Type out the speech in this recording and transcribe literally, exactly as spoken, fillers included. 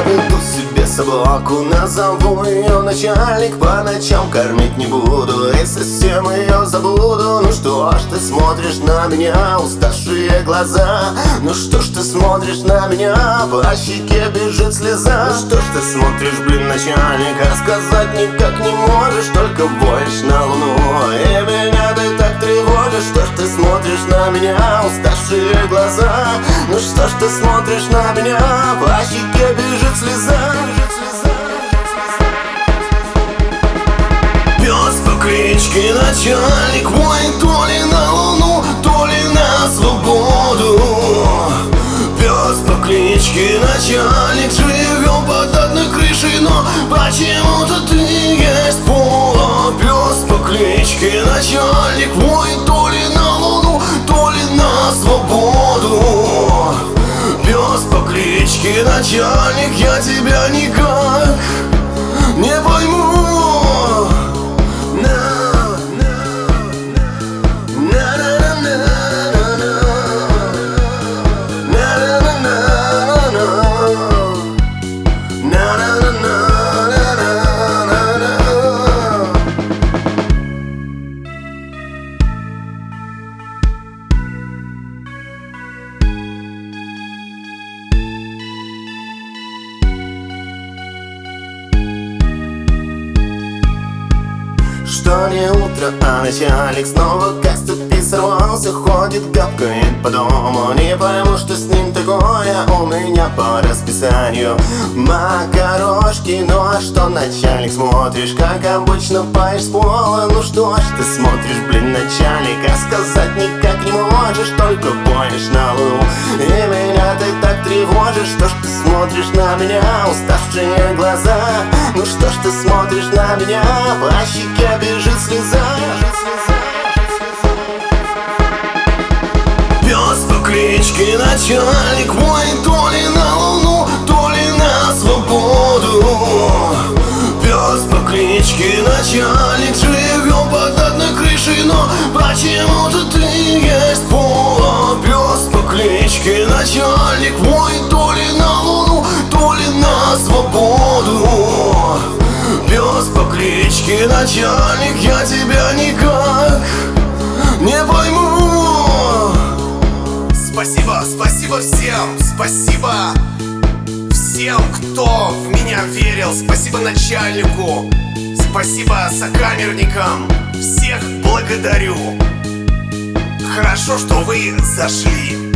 заведу себе собаку, назову ее начальник. По ночам кормить не буду и совсем ее забуду. Ну что ж ты смотришь на меня, уставшие глаза? Ну что ж ты смотришь на меня, по щеке бежит слеза? Ну что ж ты смотришь, блин, начальник, а сказать никак не можешь, только воешь на луну, и меня ты так тревожишь. Что ж ты смотришь на меня, уставшие глаза? Ну что ж ты смотришь на меня, по щеке бежит слеза? Пес по кличке начальник мой, то ли на луну, то ли на свободу. Пес по кличке начальник, живем под одной крышей, но почему-то ты есть пола. Пес по кличке начальник мой, то ли на луну, то ли на свободу. Пес по кличке начальник, я тебя никак не пойму. Что не утро, а начальник снова как с цепи сорвался, ходит, гавкает по дому. Не пойму, что с ним такое, у меня по расписанию макарошки. Ну а что, начальник, смотришь, как обычно поешь с пола? Ну что ж ты смотришь, блин, начальник, а сказать никак не можешь, только поешь на луну, и меня ты так тревожишь. Что ж ты смотришь на меня, уставшие глаза? Ну что ж ты смотришь на меня, по щеке бежит слеза? Пес по кличке начальник мой, то ли на луну, то ли на свободу. Пес по кличке начальник, живем под одной крышей, но почему-то ты есть пола. Пес по кличке начальник мой, то ли на луну, то ли на свободу. Пес по кличке начальник, я тебя никак не пойму. Спасибо, спасибо всем, спасибо всем, кто в меня верил. Спасибо начальнику, спасибо сокамерникам, всех благодарю. Хорошо, что вы зашли.